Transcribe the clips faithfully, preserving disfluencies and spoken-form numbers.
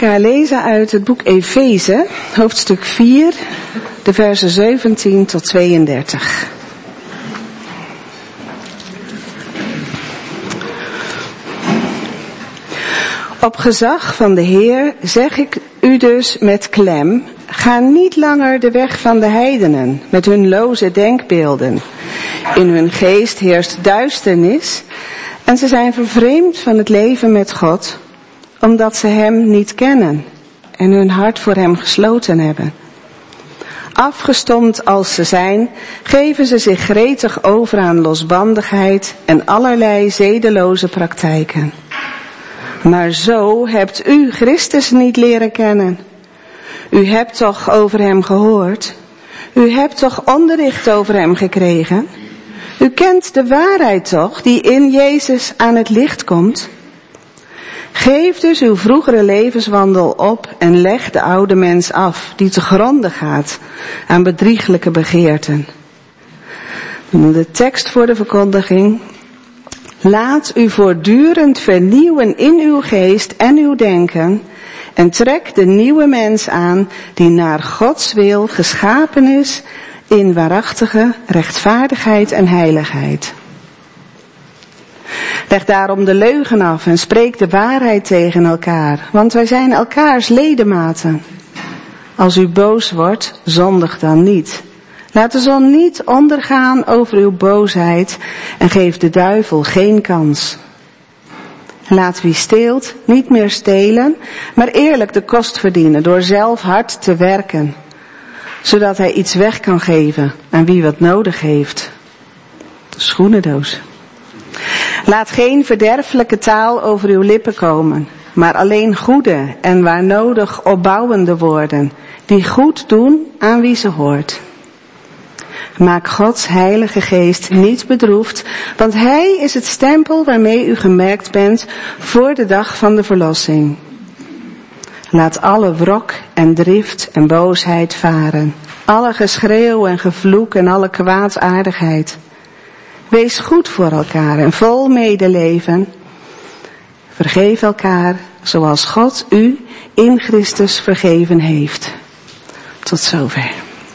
elkaar lezen uit het boek Efeze, hoofdstuk vier, de versen zeventien tot tweeëndertig. Op gezag van de Heer zeg ik u dus met klem, ga niet langer de weg van de heidenen met hun loze denkbeelden. In hun geest heerst duisternis en ze zijn vervreemd van het leven met God, omdat ze hem niet kennen en hun hart voor hem gesloten hebben. Afgestompt als ze zijn, geven ze zich gretig over aan losbandigheid en allerlei zedeloze praktijken. Maar zo hebt u Christus niet leren kennen. U hebt toch over hem gehoord? U hebt toch onderricht over hem gekregen? U kent de waarheid toch, die in Jezus aan het licht komt? Geef dus uw vroegere levenswandel op en leg de oude mens af, die te gronde gaat aan bedrieglijke begeerten. De tekst voor de verkondiging. Laat u voortdurend vernieuwen in uw geest en uw denken en trek de nieuwe mens aan die naar Gods wil geschapen is in waarachtige rechtvaardigheid en heiligheid. Leg daarom de leugen af en spreek de waarheid tegen elkaar, want wij zijn elkaars ledematen. Als u boos wordt, zondig dan niet. Laat de zon niet ondergaan over uw boosheid en geef de duivel geen kans. Laat wie steelt niet meer stelen, maar eerlijk de kost verdienen door zelf hard te werken, zodat hij iets weg kan geven aan wie wat nodig heeft. De schoenendoos. Laat geen verderfelijke taal over uw lippen komen, maar alleen goede en waar nodig opbouwende woorden, die goed doen aan wie ze hoort. Maak Gods heilige geest niet bedroefd, want hij is het stempel waarmee u gemerkt bent voor de dag van de verlossing. Laat alle wrok en drift en boosheid varen, alle geschreeuw en gevloek en alle kwaadaardigheid. Wees goed voor elkaar en vol medeleven. Vergeef elkaar zoals God u in Christus vergeven heeft. Tot zover.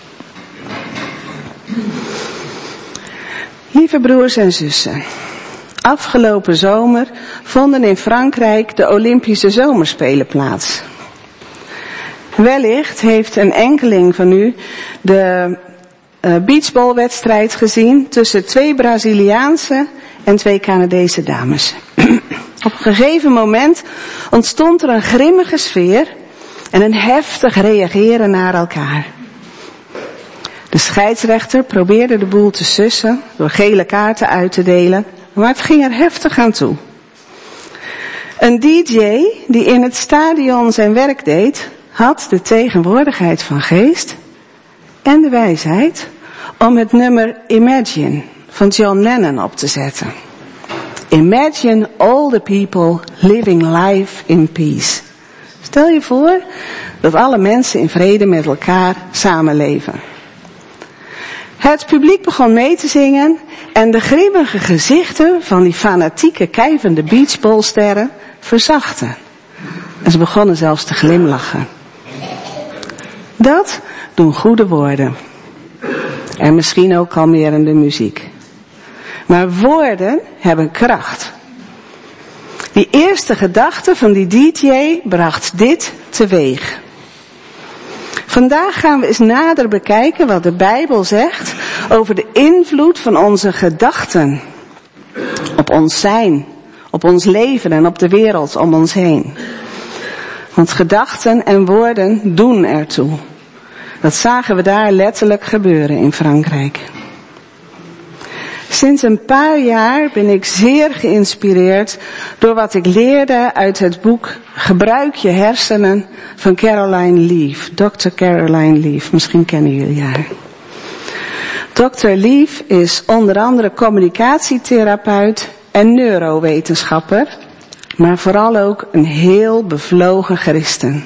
Lieve broers en zussen, afgelopen zomer vonden in Frankrijk de Olympische Zomerspelen plaats. Wellicht heeft een enkeling van u de uh, beachballwedstrijd gezien tussen twee Braziliaanse en twee Canadese dames. Op een gegeven moment ontstond er een grimmige sfeer en een heftig reageren naar elkaar. De scheidsrechter probeerde de boel te sussen door gele kaarten uit te delen, maar het ging er heftig aan toe. Een D J die in het stadion zijn werk deed, had de tegenwoordigheid van geest en de wijsheid om het nummer Imagine van John Lennon op te zetten. Imagine all the people living life in peace. Stel je voor dat alle mensen in vrede met elkaar samenleven. Het publiek begon mee te zingen en de grimmige gezichten van die fanatieke kijvende beachballsterren verzachten. En ze begonnen zelfs te glimlachen. Dat doen goede woorden. En misschien ook kalmerende muziek. Maar woorden hebben kracht. Die eerste gedachte van die D J bracht dit teweeg. Vandaag gaan we eens nader bekijken wat de Bijbel zegt over de invloed van onze gedachten op ons zijn, op ons leven en op de wereld om ons heen. Want gedachten en woorden doen ertoe. Dat zagen we daar letterlijk gebeuren in Frankrijk. Sinds een paar jaar ben ik zeer geïnspireerd door wat ik leerde uit het boek Gebruik je hersenen van Caroline Leaf. dokter Caroline Leaf, misschien kennen jullie haar. dokter Leaf is onder andere communicatietherapeut en neurowetenschapper, maar vooral ook een heel bevlogen christen.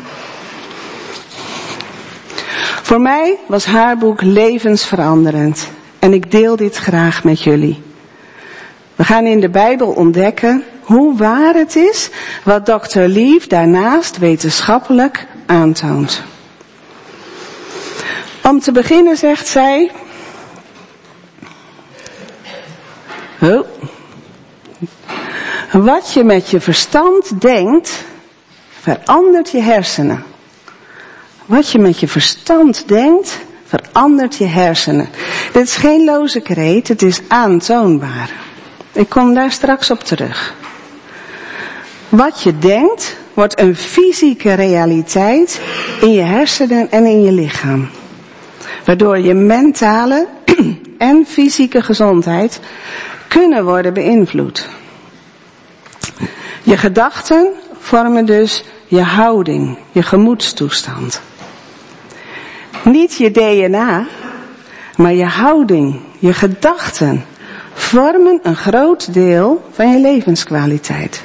Voor mij was haar boek levensveranderend en ik deel dit graag met jullie. We gaan in de Bijbel ontdekken hoe waar het is wat dokter Leaf daarnaast wetenschappelijk aantoont. Om te beginnen zegt zij... Oh, wat je met je verstand denkt, verandert je hersenen. Wat je met je verstand denkt, verandert je hersenen. Dit is geen loze kreet, het is aantoonbaar. Ik kom daar straks op terug. Wat je denkt, wordt een fysieke realiteit in je hersenen en in je lichaam. Waardoor je mentale en fysieke gezondheid kunnen worden beïnvloed. Je gedachten vormen dus je houding, je gemoedstoestand. Niet je D N A, maar je houding, je gedachten vormen een groot deel van je levenskwaliteit.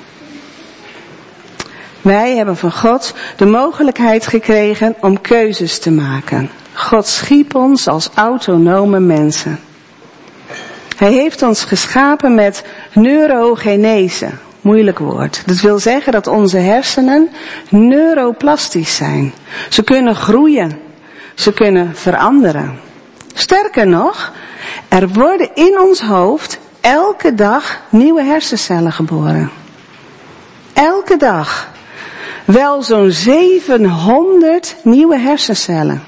Wij hebben van God de mogelijkheid gekregen om keuzes te maken. God schiep ons als autonome mensen. Hij heeft ons geschapen met neurogenese, moeilijk woord. Dat wil zeggen dat onze hersenen neuroplastisch zijn. Ze kunnen groeien, ze kunnen veranderen. Sterker nog, er worden in ons hoofd elke dag nieuwe hersencellen geboren. Elke dag. Wel zo'n zevenhonderd nieuwe hersencellen.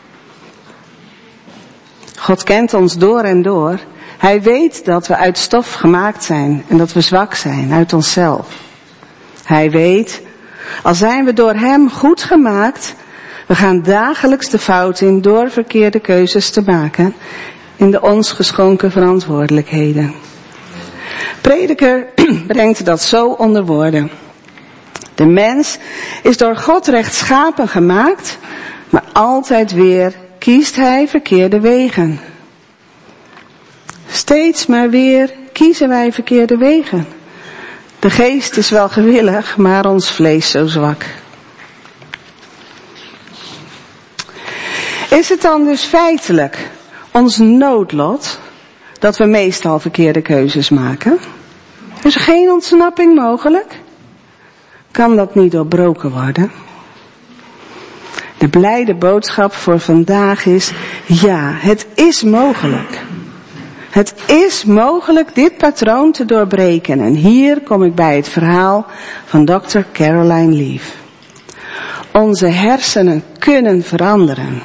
God kent ons door en door. Hij weet dat we uit stof gemaakt zijn en dat we zwak zijn uit onszelf. Hij weet, al zijn we door hem goed gemaakt, we gaan dagelijks de fout in door verkeerde keuzes te maken in de ons geschonken verantwoordelijkheden. Prediker brengt dat zo onder woorden. De mens is door God rechtschapen gemaakt, maar altijd weer kiest hij verkeerde wegen. Steeds maar weer kiezen wij verkeerde wegen. De geest is wel gewillig, maar ons vlees zo zwak. Is het dan dus feitelijk ons noodlot dat we meestal verkeerde keuzes maken? Is er geen ontsnapping mogelijk? Kan dat niet doorbroken worden? De blijde boodschap voor vandaag is, ja, het is mogelijk. Het is mogelijk dit patroon te doorbreken. En hier kom ik bij het verhaal van dokter Caroline Leaf. Onze hersenen kunnen veranderen.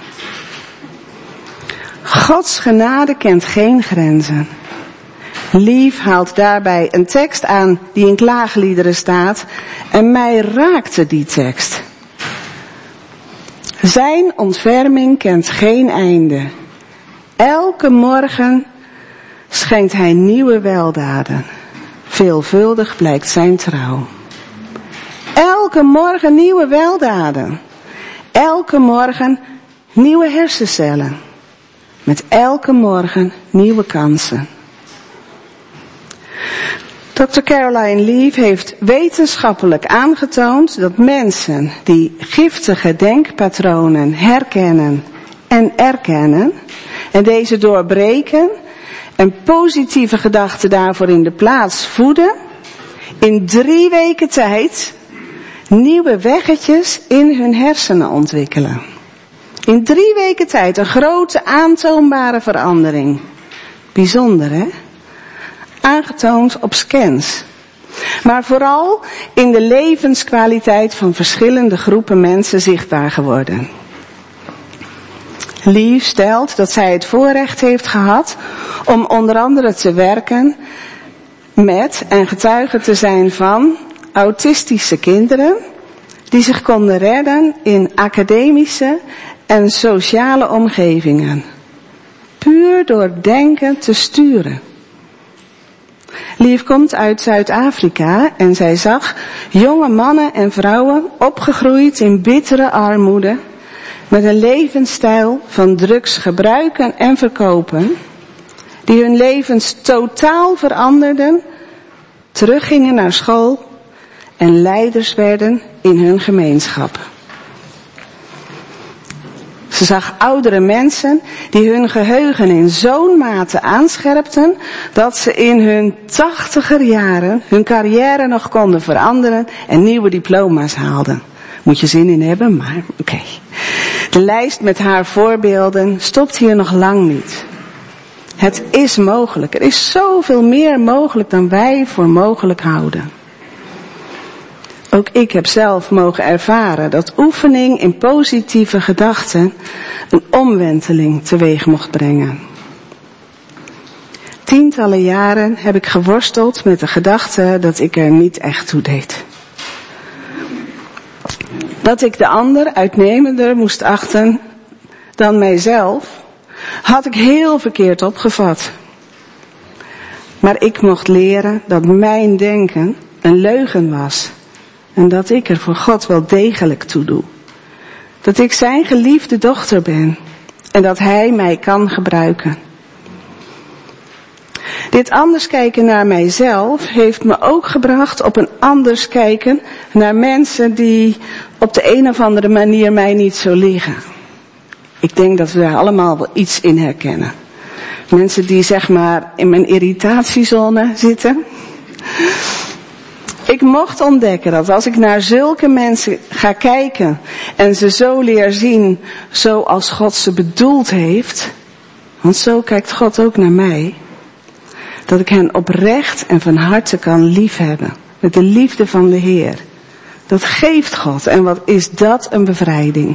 Gods genade kent geen grenzen. Leaf haalt daarbij een tekst aan die in Klaagliederen staat. En mij raakte die tekst. Zijn ontferming kent geen einde. Elke morgen schenkt hij nieuwe weldaden. Veelvuldig blijkt zijn trouw. Elke morgen nieuwe weldaden. Elke morgen nieuwe hersencellen. Met elke morgen nieuwe kansen. dokter Caroline Leaf heeft wetenschappelijk aangetoond dat mensen die giftige denkpatronen herkennen en erkennen en deze doorbreken en positieve gedachten daarvoor in de plaats voeden, in drie weken tijd nieuwe weggetjes in hun hersenen ontwikkelen. In drie weken tijd een grote aantoonbare verandering. Bijzonder, hè? Aangetoond op scans. Maar vooral in de levenskwaliteit van verschillende groepen mensen zichtbaar geworden. Leaf stelt dat zij het voorrecht heeft gehad om onder andere te werken met en getuige te zijn van autistische kinderen die zich konden redden in academische en sociale omgevingen. Puur door denken te sturen. Leaf komt uit Zuid-Afrika en zij zag jonge mannen en vrouwen opgegroeid in bittere armoede met een levensstijl van drugs gebruiken en verkopen, die hun levens totaal veranderden, teruggingen naar school en leiders werden in hun gemeenschap. Ze zag oudere mensen die hun geheugen in zo'n mate aanscherpten dat ze in hun tachtiger jaren hun carrière nog konden veranderen en nieuwe diploma's haalden. Moet je zin in hebben, maar oké. Okay. De lijst met haar voorbeelden stopt hier nog lang niet. Het is mogelijk. Er is zoveel meer mogelijk dan wij voor mogelijk houden. Ook ik heb zelf mogen ervaren dat oefening in positieve gedachten een omwenteling teweeg mocht brengen. Tientallen jaren heb ik geworsteld met de gedachte dat ik er niet echt toe deed. Dat ik de ander uitnemender moest achten dan mijzelf, had ik heel verkeerd opgevat. Maar ik mocht leren dat mijn denken een leugen was. En dat ik er voor God wel degelijk toe doe. Dat ik zijn geliefde dochter ben. En dat hij mij kan gebruiken. Dit anders kijken naar mijzelf heeft me ook gebracht op een anders kijken naar mensen die op de een of andere manier mij niet zo liggen. Ik denk dat we daar allemaal wel iets in herkennen. Mensen die zeg maar in mijn irritatiezone zitten. Ik mocht ontdekken dat als ik naar zulke mensen ga kijken en ze zo leer zien zoals God ze bedoeld heeft, want zo kijkt God ook naar mij, dat ik hen oprecht en van harte kan liefhebben met de liefde van de Heer. Dat geeft God en wat is dat een bevrijding.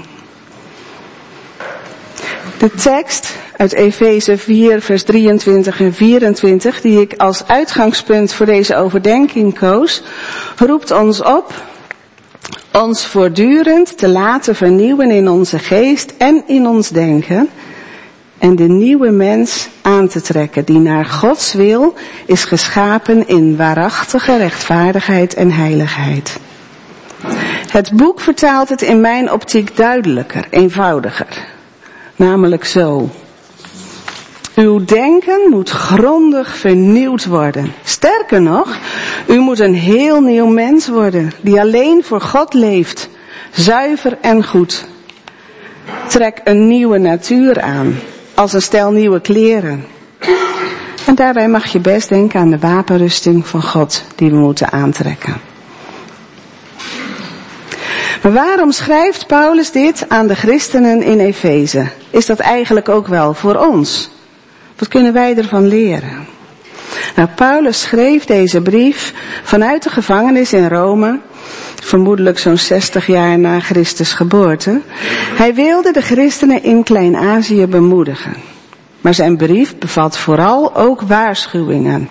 De tekst uit Efeze vier vers drieëntwintig en vierentwintig, die ik als uitgangspunt voor deze overdenking koos, roept ons op ons voortdurend te laten vernieuwen in onze geest en in ons denken en de nieuwe mens aan te trekken die naar Gods wil is geschapen in waarachtige rechtvaardigheid en heiligheid. Het boek vertaalt het in mijn optiek duidelijker, eenvoudiger. Namelijk zo. Uw denken moet grondig vernieuwd worden. Sterker nog, u moet een heel nieuw mens worden, die alleen voor God leeft, zuiver en goed. Trek een nieuwe natuur aan, als een stel nieuwe kleren. En daarbij mag je best denken aan de wapenrusting van God, die we moeten aantrekken. Maar waarom schrijft Paulus dit aan de christenen in Efeze? Is dat eigenlijk ook wel voor ons? Wat kunnen wij ervan leren? Nou, Paulus schreef deze brief vanuit de gevangenis in Rome, vermoedelijk zo'n zestig jaar na Christus geboorte. Hij wilde de christenen in Klein-Azië bemoedigen. Maar zijn brief bevat vooral ook waarschuwingen.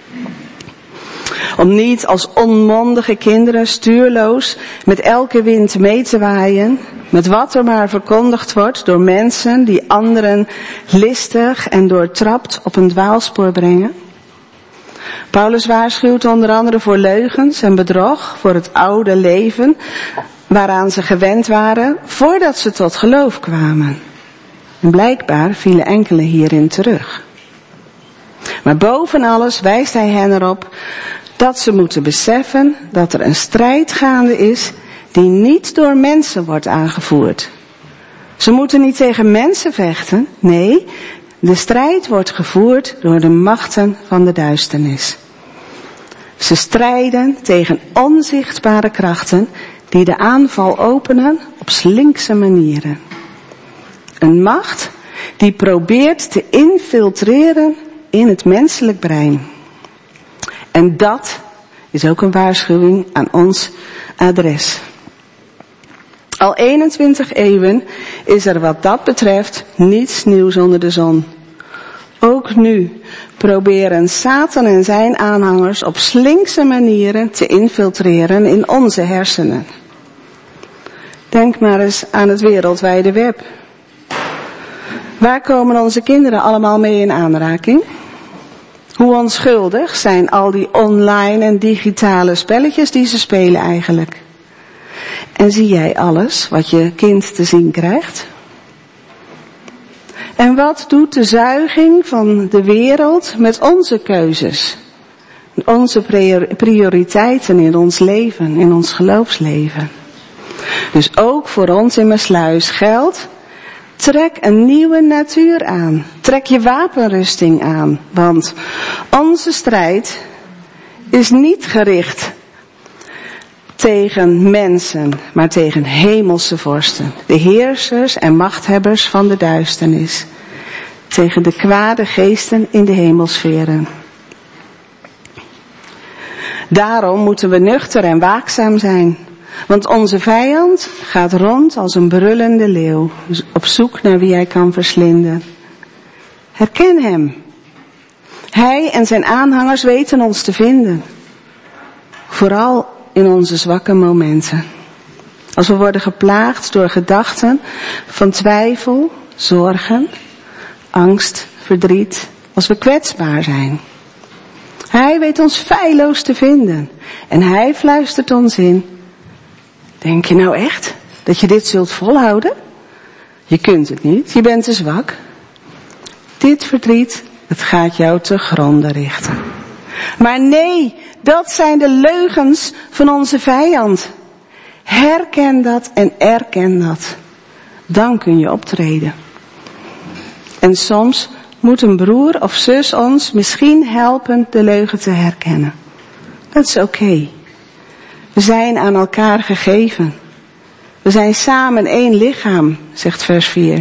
Om niet als onmondige kinderen stuurloos met elke wind mee te waaien, met wat er maar verkondigd wordt door mensen die anderen listig en doortrapt op een dwaalspoor brengen. Paulus waarschuwt onder andere voor leugens en bedrog, voor het oude leven waaraan ze gewend waren voordat ze tot geloof kwamen. En blijkbaar vielen enkele hierin terug. Maar boven alles wijst hij hen erop dat ze moeten beseffen dat er een strijd gaande is die niet door mensen wordt aangevoerd. Ze moeten niet tegen mensen vechten, nee, de strijd wordt gevoerd door de machten van de duisternis. Ze strijden tegen onzichtbare krachten die de aanval openen op slinkse manieren. Een macht die probeert te infiltreren in het menselijk brein. En dat is ook een waarschuwing aan ons adres. Al eenentwintig eeuwen is er wat dat betreft niets nieuws onder de zon. Ook nu proberen Satan en zijn aanhangers op slinkse manieren te infiltreren in onze hersenen. Denk maar eens aan het wereldwijde web. Waar komen onze kinderen allemaal mee in aanraking? Hoe onschuldig zijn al die online en digitale spelletjes die ze spelen eigenlijk? En zie jij alles wat je kind te zien krijgt? En wat doet de zuiging van de wereld met onze keuzes? Onze prioriteiten in ons leven, in ons geloofsleven. Dus ook voor ons in Maassluis geldt, Trek een nieuwe natuur aan. Trek je wapenrusting aan. Want onze strijd is niet gericht tegen mensen, maar tegen hemelse vorsten. De heersers en machthebbers van de duisternis. Tegen de kwade geesten in de hemelsferen. Daarom moeten we nuchter en waakzaam zijn. Want onze vijand gaat rond als een brullende leeuw, op zoek naar wie hij kan verslinden. Herken hem. Hij en zijn aanhangers weten ons te vinden. Vooral in onze zwakke momenten. Als we worden geplaagd door gedachten van twijfel, zorgen, angst, verdriet. Als we kwetsbaar zijn. Hij weet ons feilloos te vinden. En hij fluistert ons in. Denk je nou echt dat je dit zult volhouden? Je kunt het niet, je bent te zwak. Dit verdriet, het gaat jou te gronden richten. Maar nee, dat zijn de leugens van onze vijand. Herken dat en erken dat. Dan kun je optreden. En soms moet een broer of zus ons misschien helpen de leugen te herkennen. Dat is oké. Okay. We zijn aan elkaar gegeven. We zijn samen één lichaam, zegt vers vier.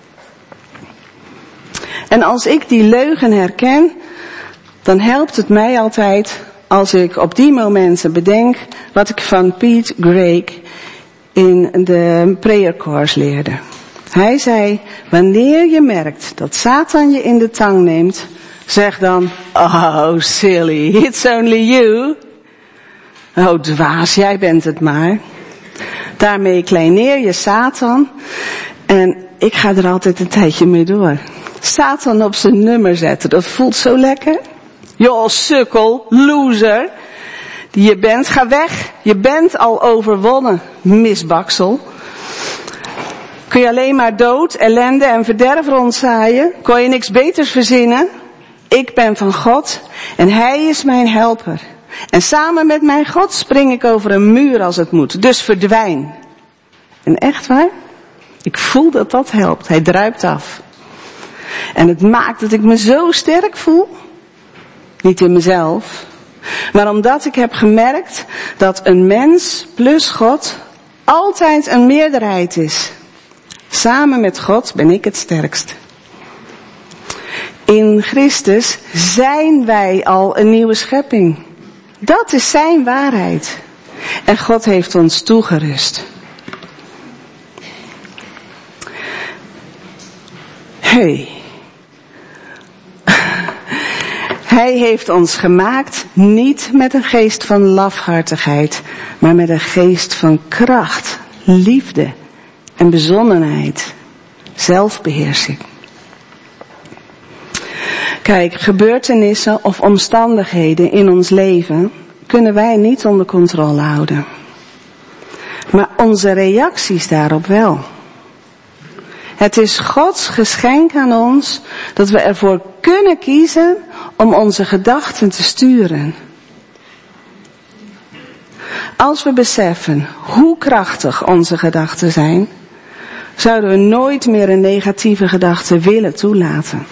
En als ik die leugen herken, dan helpt het mij altijd als ik op die momenten bedenk wat ik van Pete Greig in de prayer course leerde. Hij zei, wanneer je merkt dat Satan je in de tang neemt, zeg dan, oh silly, it's only you. Oh dwaas, jij bent het maar. Daarmee kleineer je Satan en ik ga er altijd een tijdje mee door. Satan op zijn nummer zetten, dat voelt zo lekker. Joh, sukkel, loser, die je bent, ga weg. Je bent al overwonnen, misbaksel. Kun je alleen maar dood, ellende en verderf rondzaaien? Kon je niks beters verzinnen? Ik ben van God en Hij is mijn helper. En samen met mijn God spring ik over een muur als het moet. Dus verdwijn. En echt waar? Ik voel dat dat helpt. Hij druipt af. En het maakt dat ik me zo sterk voel. Niet in mezelf. Maar omdat ik heb gemerkt dat een mens plus God altijd een meerderheid is. Samen met God ben ik het sterkst. In Christus zijn wij al een nieuwe schepping. Dat is zijn waarheid. En God heeft ons toegerust. Hey. Hij heeft ons gemaakt niet met een geest van lafhartigheid, maar met een geest van kracht, liefde en bezonnenheid, zelfbeheersing. Kijk, gebeurtenissen of omstandigheden in ons leven kunnen wij niet onder controle houden. Maar onze reacties daarop wel. Het is Gods geschenk aan ons dat we ervoor kunnen kiezen om onze gedachten te sturen. Als we beseffen hoe krachtig onze gedachten zijn, zouden we nooit meer een negatieve gedachte willen toelaten.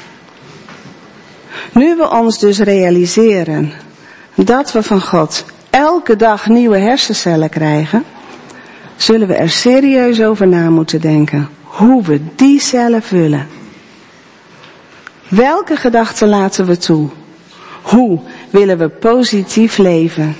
Nu we ons dus realiseren dat we van God elke dag nieuwe hersencellen krijgen, zullen we er serieus over na moeten denken hoe we die cellen vullen. Welke gedachten laten we toe? Hoe willen we positief leven?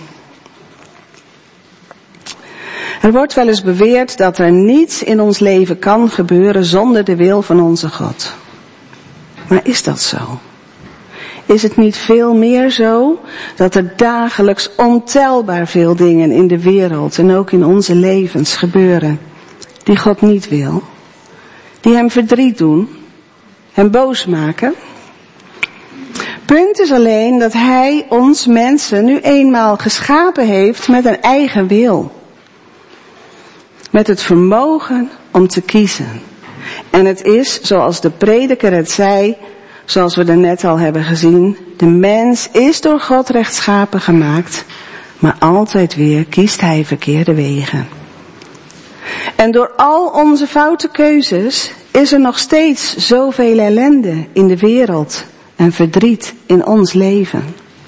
Er wordt wel eens beweerd dat er niets in ons leven kan gebeuren zonder de wil van onze God. Maar is dat zo? Is het niet veel meer zo dat er dagelijks ontelbaar veel dingen in de wereld en ook in onze levens gebeuren die God niet wil? Die hem verdriet doen, hem boos maken? Punt is alleen dat hij ons mensen nu eenmaal geschapen heeft met een eigen wil. Met het vermogen om te kiezen. En het is, zoals de prediker het zei, zoals we er net al hebben gezien, de mens is door God rechtschapen gemaakt, maar altijd weer kiest hij verkeerde wegen. En door al onze foute keuzes is er nog steeds zoveel ellende in de wereld en verdriet in ons leven.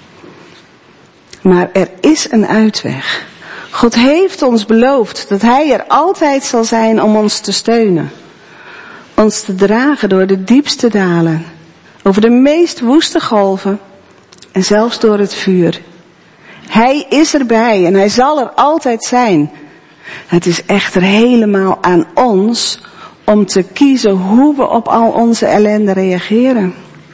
Maar er is een uitweg. God heeft ons beloofd dat Hij er altijd zal zijn om ons te steunen. Ons te dragen door de diepste dalen, over de meest woeste golven en zelfs door het vuur. Hij is erbij en Hij zal er altijd zijn. Het is echter helemaal aan ons om te kiezen hoe we op al onze ellende reageren.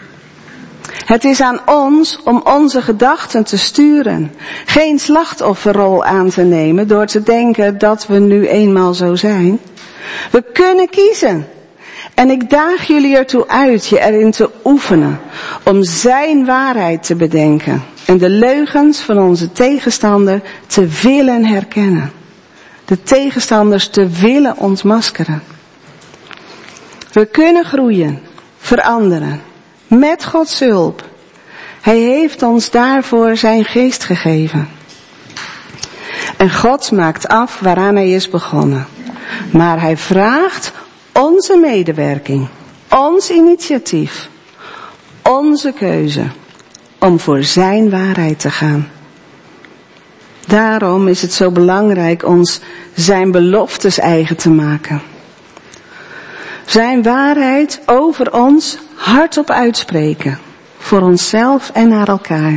Het is aan ons om onze gedachten te sturen. Geen slachtofferrol aan te nemen door te denken dat we nu eenmaal zo zijn. We kunnen kiezen. En ik daag jullie ertoe uit je erin te oefenen om zijn waarheid te bedenken en de leugens van onze tegenstander te willen herkennen. De tegenstanders te willen ontmaskeren. We kunnen groeien, veranderen, met Gods hulp. Hij heeft ons daarvoor zijn geest gegeven. En God maakt af waaraan Hij is begonnen. Maar Hij vraagt onze medewerking, ons initiatief, onze keuze om voor zijn waarheid te gaan. Daarom is het zo belangrijk ons zijn beloftes eigen te maken. Zijn waarheid over ons hardop uitspreken, voor onszelf en naar elkaar.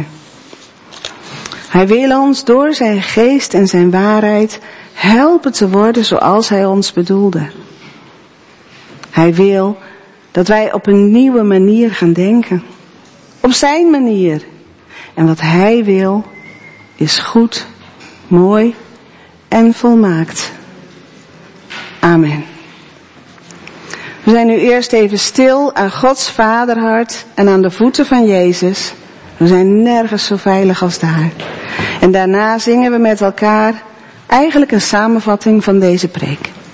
Hij wil ons door zijn geest en zijn waarheid helpen te worden zoals Hij ons bedoelde. Hij wil dat wij op een nieuwe manier gaan denken. Op zijn manier. En wat Hij wil is goed, mooi en volmaakt. Amen. We zijn nu eerst even stil aan Gods vaderhart en aan de voeten van Jezus. We zijn nergens zo veilig als daar. En daarna zingen we met elkaar eigenlijk een samenvatting van deze preek.